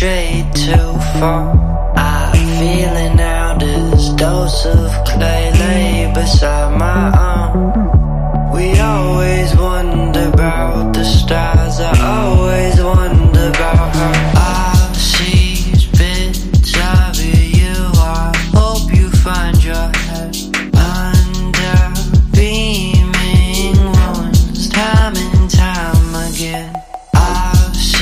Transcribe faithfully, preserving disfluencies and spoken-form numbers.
straight too far. I'm feeling out this dose of clay lay beside my arm.